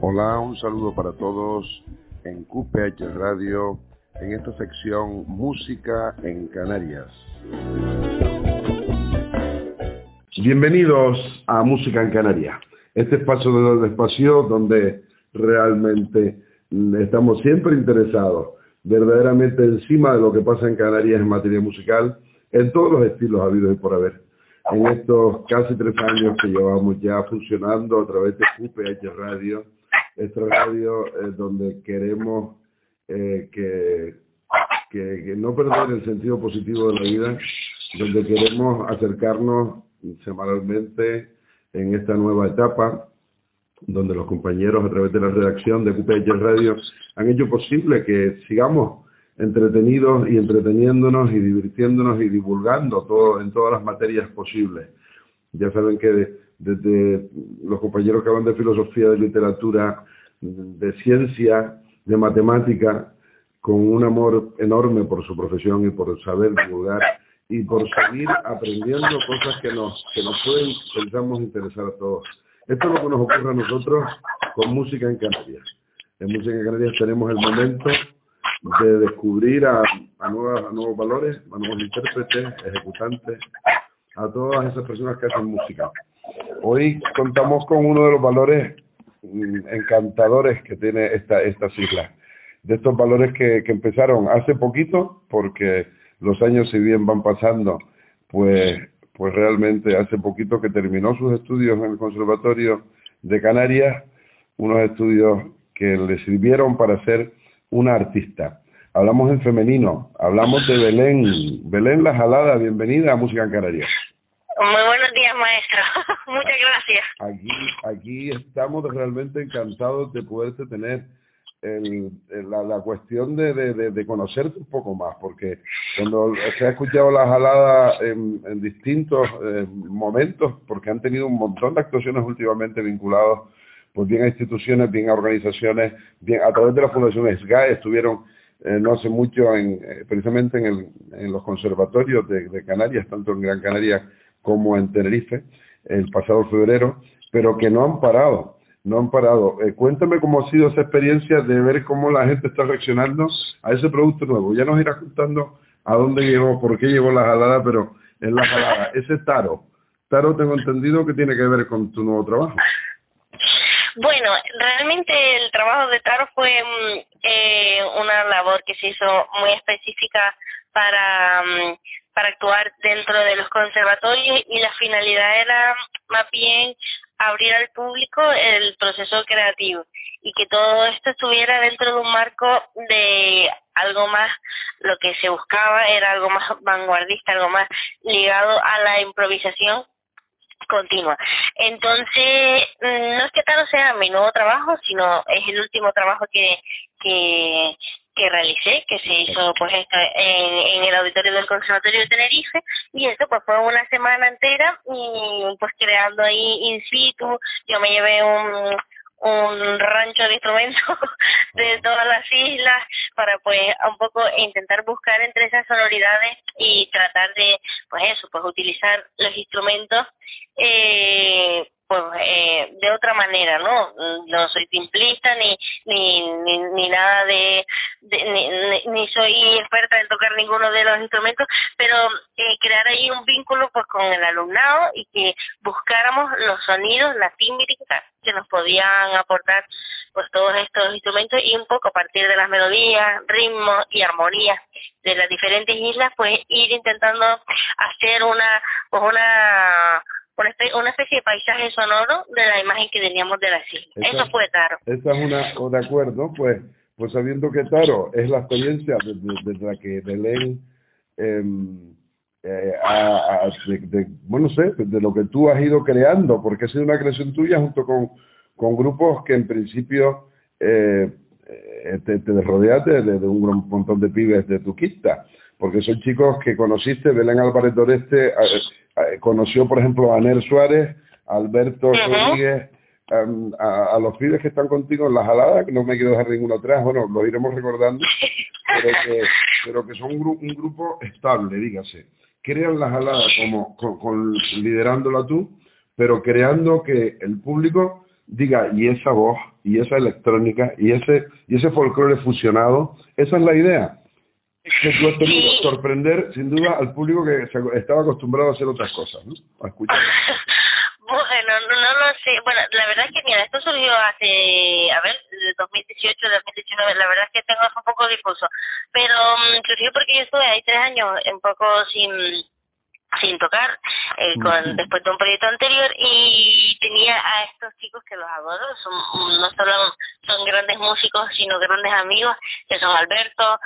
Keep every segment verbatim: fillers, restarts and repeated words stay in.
Hola, un saludo para todos en Q P H Radio, en esta sección Música en Canarias. Bienvenidos a Música en Canarias, este espacio de espacio donde realmente estamos siempre interesados, verdaderamente encima de lo que pasa en Canarias en materia musical, en todos los estilos habidos y por haber. En estos casi tres años que llevamos ya funcionando a través de Q P H Radio, esta radio es donde queremos eh, que, que, que no perder el sentido positivo de la vida, donde queremos acercarnos semanalmente en esta nueva etapa, donde los compañeros a través de la redacción de Q P H Radio han hecho posible que sigamos entretenidos y entreteniéndonos y divirtiéndonos y divulgando todo en todas las materias posibles. Ya saben que desde los compañeros que hablan de filosofía, de literatura, de ciencia, de matemática, con un amor enorme por su profesión y por saber divulgar y por seguir aprendiendo cosas que nos, que nos pueden, pensamos, interesar a todos. Esto es lo que nos ocurre a nosotros con Música en Canarias. En Música en Canarias tenemos el momento de descubrir a, a, nuevas, a nuevos valores, a nuevos intérpretes, ejecutantes, a todas esas personas que hacen música. Hoy contamos con uno de los valores encantadores que tiene esta, estas islas. De estos valores que, que empezaron hace poquito, porque los años si bien van pasando, pues, pues realmente hace poquito que terminó sus estudios en el Conservatorio de Canarias, unos estudios que le sirvieron para ser una artista. Hablamos en femenino, hablamos de Belén. Belén La Jalada, bienvenida a Música en Canarias. Muy buenos días, maestro. Muchas gracias. Aquí, aquí estamos realmente encantados de poderte tener. El, el, la, la cuestión de, de, de, de conocerte un poco más, porque cuando se ha escuchado La Jalada en, en distintos eh, momentos, porque han tenido un montón de actuaciones últimamente vinculados, pues bien a instituciones, bien a organizaciones, bien a través de la Fundación S G A E, estuvieron eh, no hace mucho en, eh, precisamente en, el, en los conservatorios de, de Canarias, tanto en Gran Canaria como en Tenerife, el pasado febrero, pero que no han parado. No han parado. Eh, cuéntame cómo ha sido esa experiencia de ver cómo la gente está reaccionando a ese producto nuevo. Ya nos irás contando a dónde llegó, por qué llegó La Jalada, pero en La Jalada, ese taro. Taro tengo entendido que tiene que ver con tu nuevo trabajo. Bueno, realmente el trabajo de Taro fue eh, una labor que se hizo muy específica para, para actuar dentro de los conservatorios, y la finalidad era más bien abrir al público el proceso creativo y que todo esto estuviera dentro de un marco de algo más. Lo que se buscaba era algo más vanguardista, algo más ligado a la improvisación continua. Entonces, no es que Taro sea mi nuevo trabajo, sino es el último trabajo que que, que realicé, que se hizo pues esto en, en el auditorio del Conservatorio de Tenerife, y eso pues fue una semana entera y pues creando ahí in situ. Yo me llevé un un rancho de instrumentos de todas las islas para pues un poco intentar buscar entre esas sonoridades y tratar de pues eso, pues utilizar los instrumentos eh, pues eh, de otra manera, ¿no? No soy timplista ni ni ni, ni nada de, de ni, ni, ni soy experta en tocar ninguno de los instrumentos, pero eh, crear ahí un vínculo pues con el alumnado y que buscáramos los sonidos, la tímbrica que nos podían aportar pues todos estos instrumentos, y un poco a partir de las melodías, ritmos y armonías de las diferentes islas, pues ir intentando hacer una pues una una especie, una especie de paisaje sonoro de la imagen que teníamos de las islas. Esa, Eso fue Taro. Esa es una, o de acuerdo, pues pues sabiendo que Taro es la experiencia desde de, de la que Belén eh, eh, a, a, de, de, bueno, no sé, de lo que tú has ido creando, porque ha sido una creación tuya junto con, con grupos que en principio eh, te, te rodeas de, de, de un gran montón de pibes de tu quista, porque son chicos que conociste. Belén Álvarez Doreste eh, eh, conoció, por ejemplo, a Aner Suárez, a Alberto Rodríguez, um, a, a los pibes que están contigo en La Jalada, que no me quiero dejar ninguno atrás, bueno, lo iremos recordando, pero que, pero que son un, gru un grupo estable, dígase. Crean La Jalada como con, con liderándola tú, pero creando que el público diga, y esa voz, y esa electrónica, y ese y ese folclore fusionado, esa es la idea. Que tú has tenido que sorprender, sin duda, al público que se estaba acostumbrado a hacer otras cosas, ¿no? A escuchar. Bueno, no, no lo sé. Bueno, la verdad es que, mira, esto surgió hace, a ver, de dos mil dieciocho, dos mil diecinueve, la verdad es que tengo un poco difuso. Pero um, surgió porque yo estuve ahí tres años un poco sin sin tocar, eh, con después de un proyecto anterior, y tenía a estos chicos que los adoro, son no solo son grandes músicos, sino grandes amigos, que son Alberto.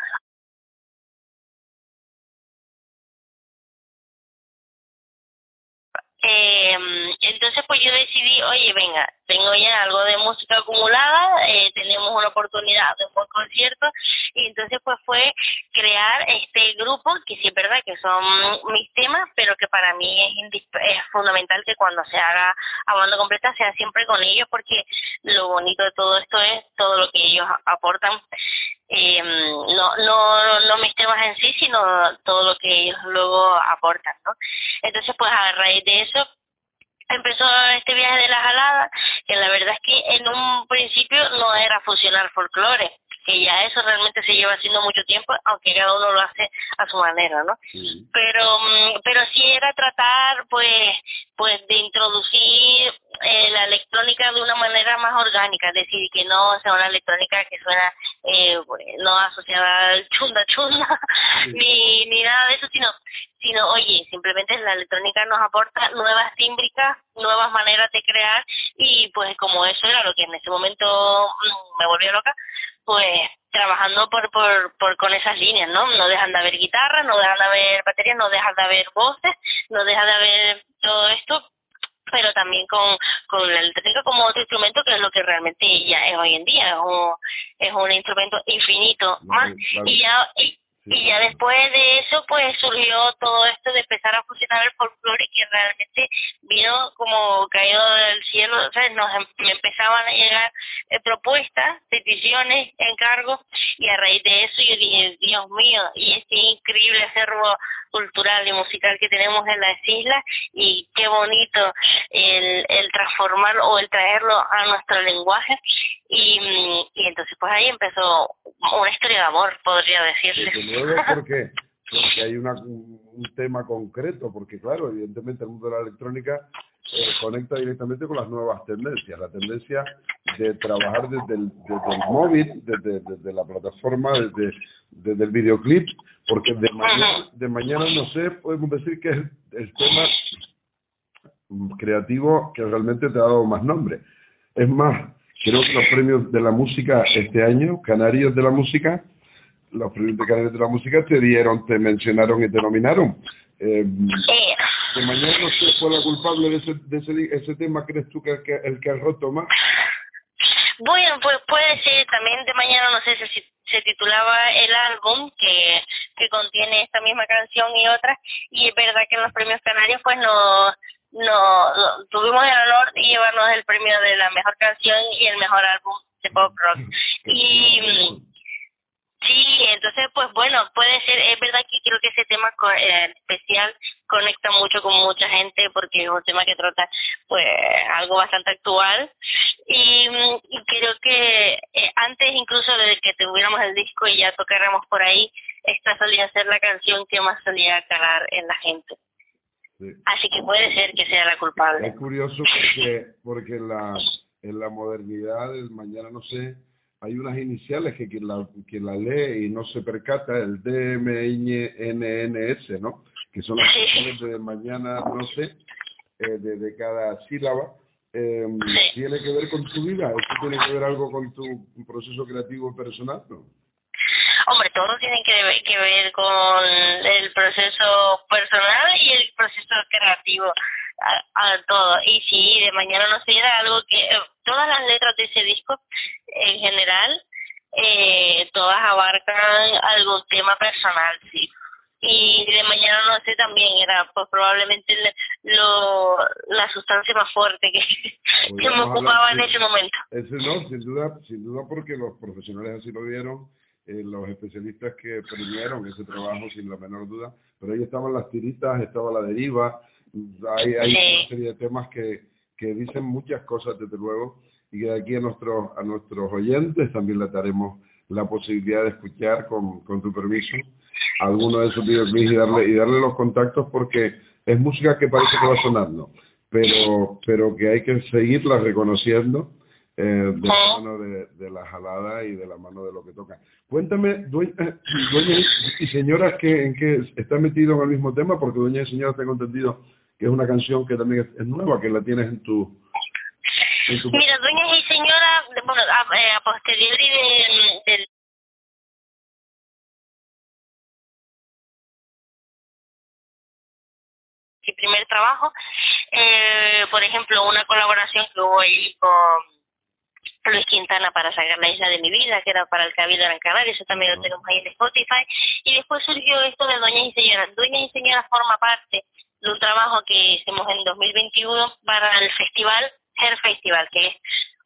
Eh, entonces pues yo decidí, oye, venga, tengo ya algo de música acumulada, eh, tenemos una oportunidad de un buen concierto, y entonces pues fue crear este grupo, que sí es verdad que son mis temas, pero que para mí es, indisp es fundamental que cuando se haga a banda completa sea siempre con ellos, porque lo bonito de todo esto es todo lo que ellos aportan. Eh, no, no, no mis temas en sí, sino todo lo que ellos luego aportan, ¿no? Entonces, pues a raíz de eso empezó este viaje de la jalada, que la verdad es que en un principio no era fusionar folclore, que ya eso realmente se lleva haciendo mucho tiempo, aunque cada uno lo hace a su manera, ¿no? Sí. Pero pero sí era tratar, pues, pues de introducir eh, la electrónica de una manera más orgánica, es decir, que no sea una electrónica que suena eh, no asociada al chunda chunda, sí. ni, ni nada de eso, sino sino, oye, simplemente la electrónica nos aporta nuevas tímbricas, nuevas maneras de crear, y pues como eso era lo que en ese momento mmm, me volvió loca, pues trabajando por, por, por con esas líneas, ¿no? No dejan de haber guitarras, no dejan de haber baterías, no dejan de haber voces, no deja de haber todo esto, pero también con, con la electrónica como otro instrumento, que es lo que realmente ya es hoy en día, es un, es un instrumento infinito más, vale, vale. y ya... Y, Y ya después de eso, pues surgió todo esto de empezar a fusionar el folclore, que realmente vino como caído del cielo. O sea, nos em me empezaban a llegar eh, propuestas, peticiones, encargos, y a raíz de eso yo dije, Dios mío, y este increíble acervo cultural y musical que tenemos en las islas, y qué bonito el, el transformarlo o el traerlo a nuestro lenguaje, y, y entonces pues ahí empezó una historia de amor, podría decirse. Desde luego, porque, porque hay una, un tema concreto, porque claro, evidentemente el mundo de la electrónica eh, conecta directamente con las nuevas tendencias, la tendencia de trabajar desde el, desde el móvil, desde, desde la plataforma, desde, desde el videoclip, porque de mañana, de mañana no sé, podemos decir que es el tema creativo que realmente te ha dado más nombre. Es más, creo que los premios de la música este año, Canarios de la Música, los premios de Canarios de la Música te dieron, te mencionaron y te nominaron. Eh, de mañana no sé, fue la culpable de ese, de ese, ese tema, ¿crees tú que, que el que ha roto más? Bueno, pues puede ser también de mañana, no sé si se titulaba el álbum que, que contiene esta misma canción y otras, y es verdad que en los premios canarios pues no, no, no tuvimos el honor de llevarnos el premio de la mejor canción y el mejor álbum de pop rock. Y sí, entonces pues bueno, puede ser, es verdad que creo que ese tema eh, especial conecta mucho con mucha gente, porque es un tema que trata pues algo bastante actual, y, y creo que eh, antes incluso de que tuviéramos el disco y ya tocáramos por ahí, esta solía ser la canción que más solía calar en la gente. Sí. Así que puede ser que sea la culpable. Es curioso porque, porque en, la, en la modernidad del mañana no sé, hay unas iniciales que quien la, quien la lee y no se percata, el D M N N S, ¿no? Que son las iniciales de mañana no sé, eh, de, de cada sílaba. Eh, ¿Tiene que ver con tu vida? ¿Eso tiene que ver algo con tu proceso creativo personal, no? Hombre, todo tiene que ver, que ver con el proceso personal y el proceso creativo, a, a todo. Y sí, de mañana no sé, era algo que eh, todas las letras de ese disco, en general, eh, todas abarcan algún tema personal, sí. Y de mañana no sé también era pues probablemente lo la sustancia más fuerte que, que me ocupaba hablar, en ese momento. Ese no, sin duda, sin duda porque los profesionales así lo vieron. Eh, los especialistas que premiaron ese trabajo sin la menor duda, pero ahí estaban las tiritas, estaba la deriva, hay, hay sí. una serie de temas que, que dicen muchas cosas, desde luego, y que de aquí a nuestros, a nuestros oyentes también les daremos la posibilidad de escuchar, con, con tu permiso, alguno de esos videoclips y darle, y darle los contactos, porque es música que parece que va sonando, pero, pero que hay que seguirla reconociendo eh, de la mano de, de la jalada y de la mano de lo que toca. Cuéntame, dueña, dueña y señoras, que, en que están metidos en el mismo tema, porque Dueñas y Señoras tengo entendido que es una canción que también es, es nueva, que la tienes en tu... En tu... Mira, Dueñas y Señoras, bueno, a, eh, a posteriori del... del mi primer trabajo, eh, por ejemplo, una colaboración que hubo ahí con Luis Quintana para sacar La Isla de mi Vida, que era para el Cabildo de Gran Canaria, eso también lo tenemos ahí en Spotify, y después surgió esto de Dueñas y Señoras. Dueñas y Señoras forma parte de un trabajo que hicimos en dos mil veintiuno para el festival, Hair Festival, que es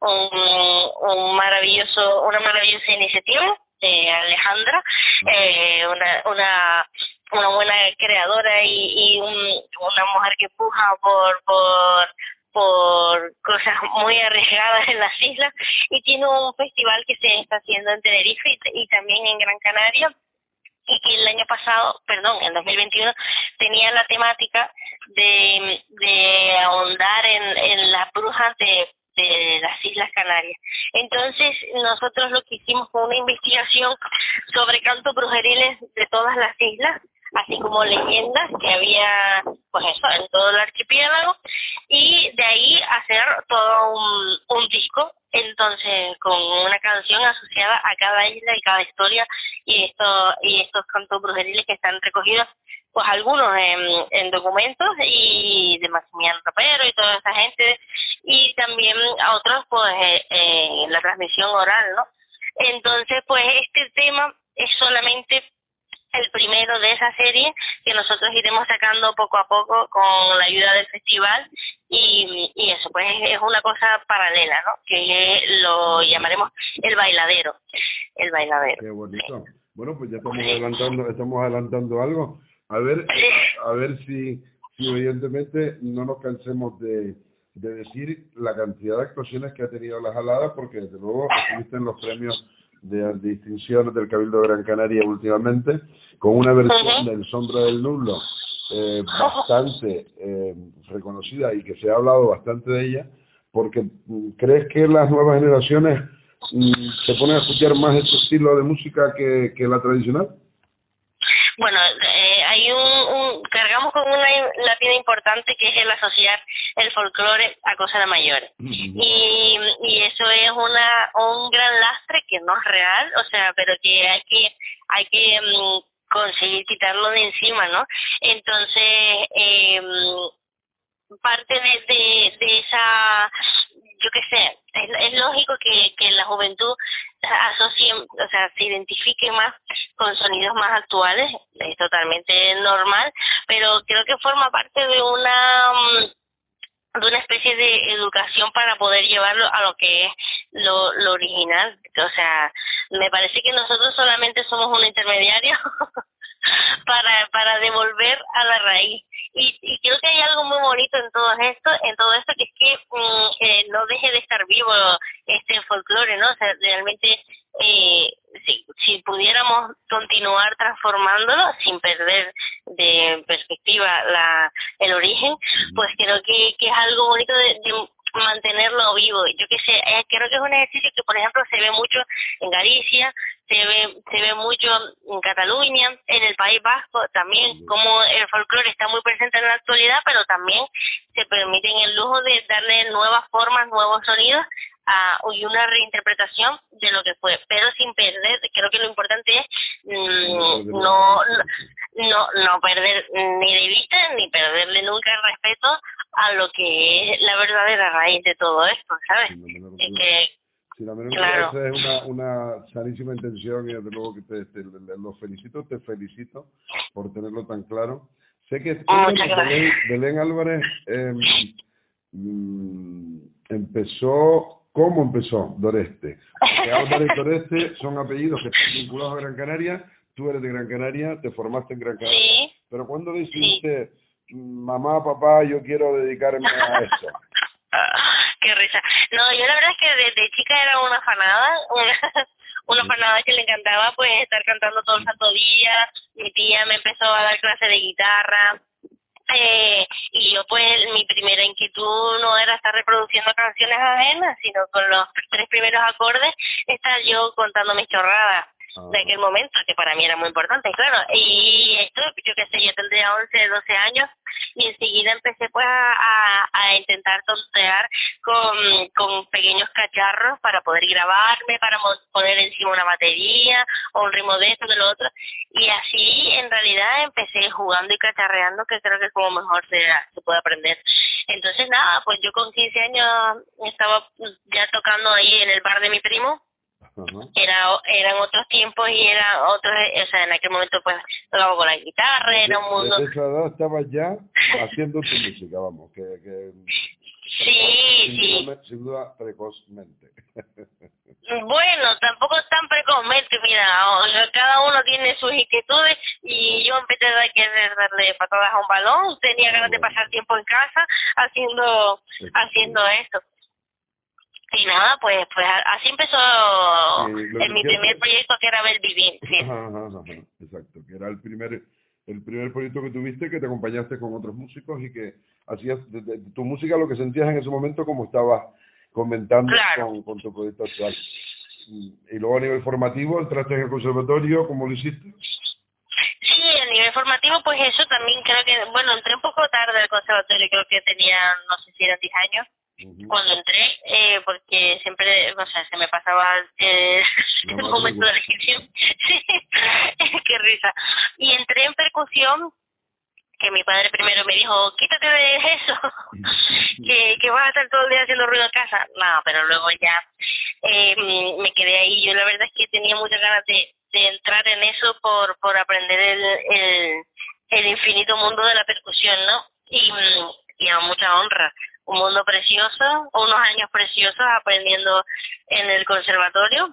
un, un maravilloso, una maravillosa iniciativa de Alejandra, eh, una, una una buena creadora y, y un, una mujer que puja por por por cosas muy arriesgadas en las islas, y tiene un festival que se está haciendo en Tenerife y, y también en Gran Canaria, y que el año pasado, perdón, en dos mil veintiuno, tenía la temática de, de ahondar en, en las brujas de, de las Islas Canarias. Entonces, nosotros lo que hicimos fue una investigación sobre cantos brujeriles de todas las islas, así como leyendas que había, pues eso, en todo el archipiélago, y de ahí hacer todo un, un disco, entonces con una canción asociada a cada isla y cada historia, y esto y estos cantos brujeriles que están recogidos, pues algunos en, en documentos y de Maximiliano Rapero y toda esa gente, y también a otros pues eh, en la transmisión oral, ¿no? Entonces, pues este tema es solamente el primero de esa serie que nosotros iremos sacando poco a poco con la ayuda del festival, y, y eso pues es una cosa paralela, ¿no? Que lo llamaremos el bailadero, el bailadero. Qué bonito. Bueno, pues ya estamos adelantando, estamos adelantando algo. A ver, a ver si, si evidentemente no nos cansemos de, de decir la cantidad de actuaciones que ha tenido La Jalada, porque desde luego estuviste en los premios de distinciones del Cabildo de Gran Canaria últimamente, con una versión del Sombra del Nublo eh, bastante eh, reconocida, y que se ha hablado bastante de ella, porque ¿crees que las nuevas generaciones mm, se ponen a escuchar más este estilo de música que, que la tradicional? Bueno, eh, hay un, un, cargamos con una lápida importante, que es el asociar el folclore a cosas de mayores. Uh-huh. Y, y eso es una un gran lastre que no es real, o sea, pero que hay que hay que um, conseguir quitarlo de encima, ¿no? Entonces, eh, parte de, de, de esa, yo qué sé, es, es lógico que, que la juventud asocie, o sea, se identifique más con sonidos más actuales, es totalmente normal, pero creo que forma parte de una de una especie de educación para poder llevarlo a lo que es lo, lo original. O sea, me parece que nosotros solamente somos un intermediario para para devolver a la raíz, y, y creo que hay algo muy bonito en todo esto en todo esto que es que mm, eh, no deje de estar vivo este folclore, ¿no? O sea, realmente eh, si, si pudiéramos continuar transformándolo sin perder de perspectiva la el origen, pues creo que, que es algo bonito de, de mantenerlo vivo. Yo que sé, eh, creo que es un ejercicio que, por ejemplo, se ve mucho en Galicia, se ve se ve mucho en Cataluña, en el País Vasco también, como el folclore está muy presente en la actualidad, pero también se permiten el lujo de darle nuevas formas, nuevos sonidos a, y una reinterpretación de lo que fue, pero sin perder, creo que lo importante es mmm, no, no no perder ni de vista ni perderle nunca el respeto a lo que es la verdadera raíz de todo esto, ¿sabes? Es que si la menor claro. Esa es una, una sanísima intención, y desde luego que te, te, te, lo felicito, te felicito por tenerlo tan claro. Sé que Belén, Belén Álvarez eh, mm, empezó, ¿cómo empezó Doreste? Porque Álvarez y Doreste son apellidos que están vinculados a Gran Canaria, tú eres de Gran Canaria, te formaste en Gran Canaria, sí. Pero ¿cuándo decidiste, sí. mamá, papá, yo quiero dedicarme a esto? Qué risa. No, yo la verdad es que desde chica era una fanada, una, una fanada que le encantaba pues estar cantando todo el santo día. Mi tía me empezó a dar clases de guitarra. Eh, y yo pues mi primera inquietud no era estar reproduciendo canciones ajenas, sino con los tres primeros acordes estar yo contando mis chorradas de aquel momento, que para mí era muy importante, claro. Y esto, yo qué sé, yo tendría once, doce años y enseguida empecé pues a, a, a intentar tontear con, con pequeños cacharros para poder grabarme, para poner encima una batería o un ritmo de esto, de lo otro. Y así en realidad empecé jugando y cacharreando, que creo que es como mejor se, se puede aprender. Entonces nada, pues yo con quince años estaba ya tocando ahí en el bar de mi primo. Uh-huh. Era, eran otros tiempos y era otros, o sea, en aquel momento pues tocaba con la guitarra, era un mundo. Desde esa edad estabas ya haciendo tu música, vamos, que, que sí, sin, sí. Duda, sin duda precozmente. Bueno, tampoco tan precozmente, mira, o sea, cada uno tiene sus inquietudes y yo empecé a querer darle patadas a un balón, tenía ganas de pasar tiempo en casa haciendo, haciendo esto. Y nada, pues pues así empezó sí, en mi primer proyecto, que era Ver Vivir. Sí. Ajá, ajá, ajá, exacto, que era el primer el primer proyecto que tuviste, que te acompañaste con otros músicos y que hacías de, de, de tu música lo que sentías en ese momento, como estabas comentando claro. con, con tu proyecto actual. Y, y luego a nivel formativo, entraste en el conservatorio, ¿cómo lo hiciste? Sí, a nivel formativo, pues eso también creo que, bueno, entré un poco tarde al conservatorio, creo que tenía, no sé si eran diez años. Uh-huh. Cuando entré, eh, porque siempre, o sea, se me pasaba eh, el momento de la ejecución. Sí, qué risa. Y entré en percusión, que mi padre primero me dijo, quítate de eso, que, que vas a estar todo el día haciendo ruido en casa. No, pero luego ya eh, me quedé ahí. Yo la verdad es que tenía muchas ganas de, de entrar en eso por, por aprender el, el, el infinito mundo de la percusión, ¿no? Y, y a mucha honra. Un mundo precioso, unos años preciosos aprendiendo en el conservatorio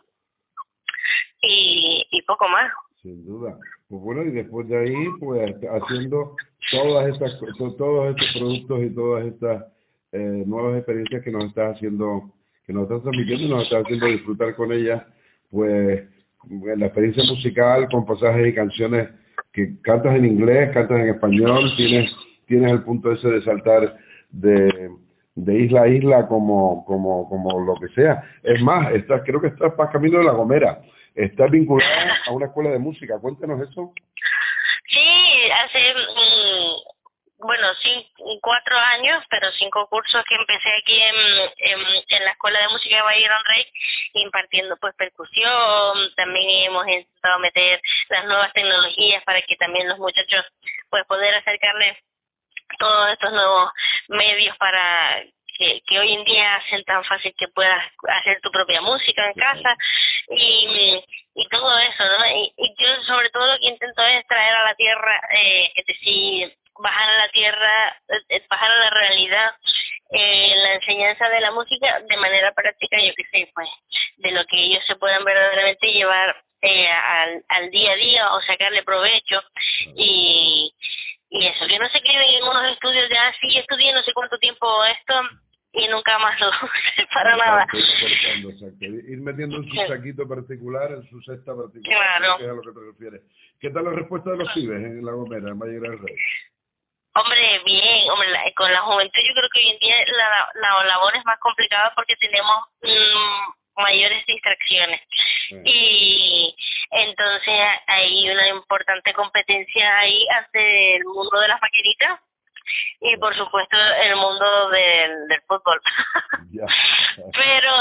y, y poco más. Sin duda. Pues bueno, y después de ahí, pues haciendo todas estas, todos estos productos y todas estas eh, nuevas experiencias que nos estás haciendo, que nos estás transmitiendo y nos estás haciendo disfrutar con ellas, pues la experiencia musical con pasajes y canciones que cantas en inglés, cantas en español, tienes tienes el punto ese de saltar de, de isla a isla como, como, como lo que sea. Es más, estás, creo que estás para camino de La Gomera. Estás vinculada a una escuela de música. Cuéntanos eso. Sí, hace, mmm, bueno, cinco, cuatro años, pero cinco cursos que empecé aquí en, en, en la Escuela de Música de Valle Gran Rey, impartiendo pues percusión. También hemos intentado meter las nuevas tecnologías para que también los muchachos pues poder acercarles todos estos nuevos medios para que, que hoy en día hacen tan fácil que puedas hacer tu propia música en casa y, y todo eso, ¿no? Y, y yo sobre todo lo que intento es traer a la tierra, eh, es decir, bajar a la tierra, eh, bajar a la realidad eh, la enseñanza de la música de manera práctica, yo qué sé, pues, de lo que ellos se puedan verdaderamente llevar eh, al, al día a día o sacarle provecho y Y eso, que no se queden en unos estudios de, ah, sí, estudié no sé cuánto tiempo esto y nunca más lo usé para nada. Cortando, exacto. Ir metiendo en su saquito particular, en su cesta particular, claro. Que es a lo que te refieres. ¿Qué tal la respuesta de los pibes en La Gomera, en Valle Gran Rey? Hombre, bien, hombre, la, con la juventud yo creo que hoy en día la, la labor es más complicada porque tenemos mmm, mayores distracciones. Sí. Y entonces hay una importante competencia ahí ante el mundo de las maquinitas y por supuesto el mundo del, del fútbol. Ya. pero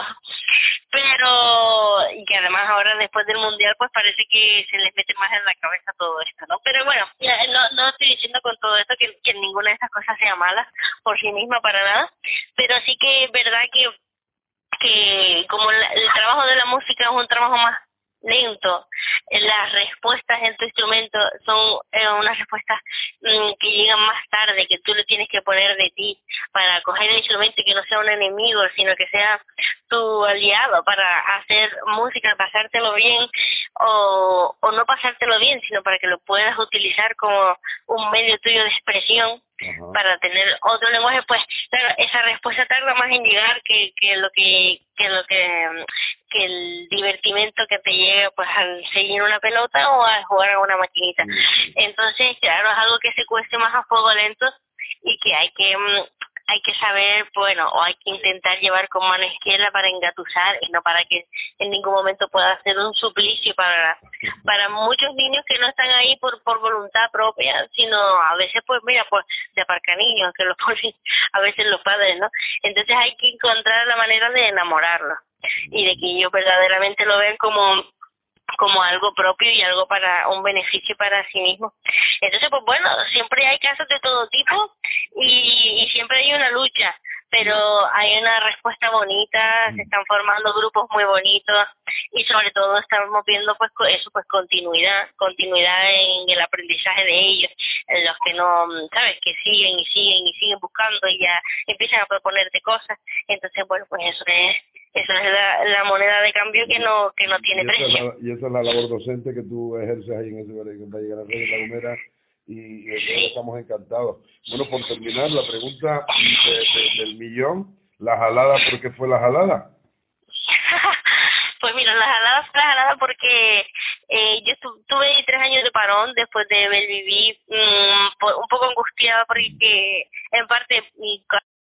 pero y que además ahora después del mundial pues parece que se les mete más en la cabeza todo esto, ¿no? Pero bueno, ya, no no estoy diciendo con todo esto que, que ninguna de estas cosas sea mala por sí misma para nada, pero sí que es verdad que que como la, el trabajo de la música es un trabajo más lento. Las respuestas en tu instrumento son eh, unas respuestas mmm, que llegan más tarde, que tú le tienes que poner de ti para coger el instrumento y que no sea un enemigo, sino que sea tu aliado para hacer música, pasártelo bien o, o no pasártelo bien, sino para que lo puedas utilizar como un medio tuyo de expresión. Ajá. Para tener otro lenguaje. Pues claro, esa respuesta tarda más en llegar que, que lo que que lo que que el divertimento que te llega pues al seguir una pelota o al jugar a una maquinita. Entonces claro, es algo que se cuece más a fuego lento y que hay que hay que saber, bueno, o hay que intentar llevar con mano izquierda para engatusar y no para que en ningún momento pueda ser un suplicio para para muchos niños que no están ahí por por voluntad propia, sino a veces pues mira, pues de aparcar niños que los ponen a veces los padres, ¿no? Entonces hay que encontrar la manera de enamorarlos y de que ellos verdaderamente lo vean como como algo propio y algo para un beneficio para sí mismo. Entonces, pues bueno, siempre hay casos de todo tipo y, y siempre hay una lucha, pero hay una respuesta bonita, se están formando grupos muy bonitos y sobre todo estamos viendo pues eso, pues continuidad, continuidad en el aprendizaje de ellos, los que no, sabes, que siguen y siguen y siguen buscando y ya empiezan a proponerte cosas. Entonces, bueno, pues eso es Esa es la, la moneda de cambio que no que no tiene y esa precio. Es la, y esa es la labor docente que tú ejerces ahí en ese colegio, en Valle de la Red de La Gomera, y, y de verdad estamos encantados. Bueno, por terminar, la pregunta de, de, del millón, la jalada, ¿por qué fue la jalada? Pues mira, la jalada fue la jalada porque eh, yo tu, tuve tres años de parón después de vivir um, un poco angustiada porque en parte mi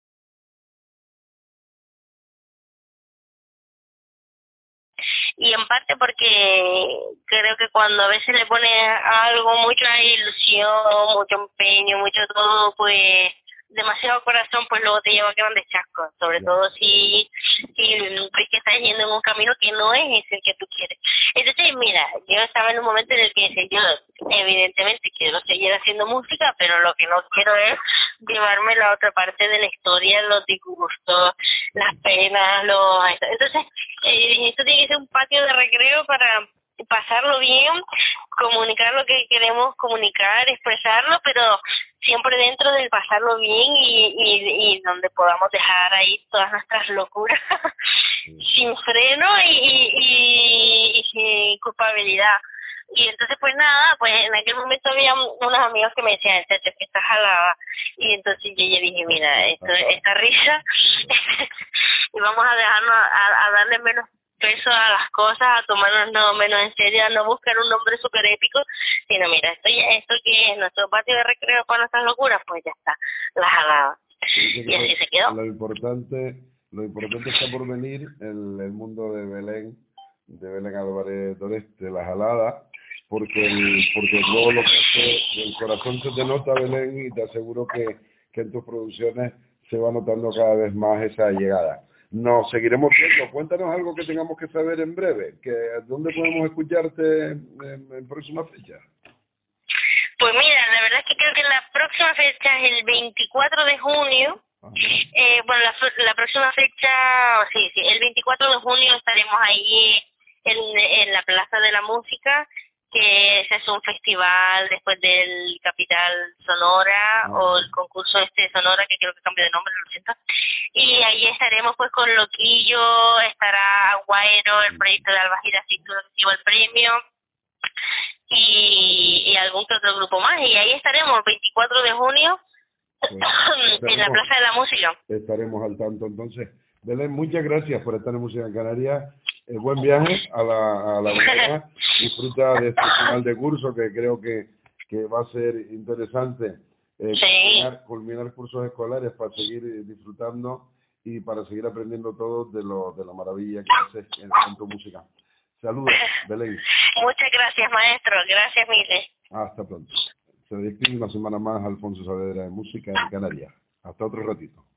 y en parte porque creo que cuando a veces le pones algo, mucha ilusión, mucho empeño, mucho todo, pues demasiado corazón, pues luego te lleva a grandes chascos, sobre todo si, si ves que estás yendo en un camino que no es el que tú quieres. Entonces, mira, yo estaba en un momento en el que decía, yo evidentemente quiero seguir haciendo música, pero lo que no quiero es llevarme la otra parte de la historia, los disgustos, las penas, los... Entonces, eh, esto tiene que ser un patio de recreo para pasarlo bien, comunicar lo que queremos comunicar, expresarlo, pero siempre dentro del pasarlo bien y, y, y donde podamos dejar ahí todas nuestras locuras sin freno y, y, y, y sin culpabilidad. Y entonces pues nada, pues en aquel momento había unos amigos que me decían, chacho, que estás jalada. Y entonces yo ya dije, mira, esto, esta risa, y vamos a dejarnos, a, a darle menos peso a las cosas, a tomarnos no menos en serio, a no buscar un nombre súper épico, sino mira, esto ya, esto que es nuestro patio de recreo para nuestras locuras, pues ya está, la jalada. Y así se quedó. Lo importante, lo importante está por venir el, el mundo de Belén, de Belén Álvarez Doreste, la jalada, porque el, porque luego lo que hace, el corazón se te nota, Belén, y te aseguro que, que en tus producciones se va notando cada vez más esa llegada. Nos seguiremos viendo. Cuéntanos algo que tengamos que saber en breve. Que, ¿Dónde podemos escucharte en, en próxima fecha? Pues mira, la verdad es que creo que la próxima fecha es el veinticuatro de junio. Eh, bueno, la, la próxima fecha, sí, sí, el veinticuatro de junio estaremos ahí en, en la Plaza de la Música, que ese es un festival después del Capital Sonora, uh-huh. o el concurso este de Sonora, que creo que cambió de nombre, lo siento. Y ahí estaremos pues con Loquillo, estará Guairo, el proyecto de Alba Girassi, que recibió el premio, y, y algún que otro grupo más. Y ahí estaremos el veinticuatro de junio, pues en la Plaza de la Música. Estaremos al tanto entonces. Belén, muchas gracias por estar en Música en Canarias. Eh, buen viaje a la, a la Gomera. Disfruta de este final de curso que creo que, que va a ser interesante. Eh, sí. culminar, culminar cursos escolares para seguir disfrutando y para seguir aprendiendo todo de lo de la maravilla que haces en, en tu música. Saludos, Belén. Muchas gracias, maestro. Gracias, Mile. Hasta pronto. Se despide una semana más Alfonso Saavedra de Música en Canarias. Hasta otro ratito.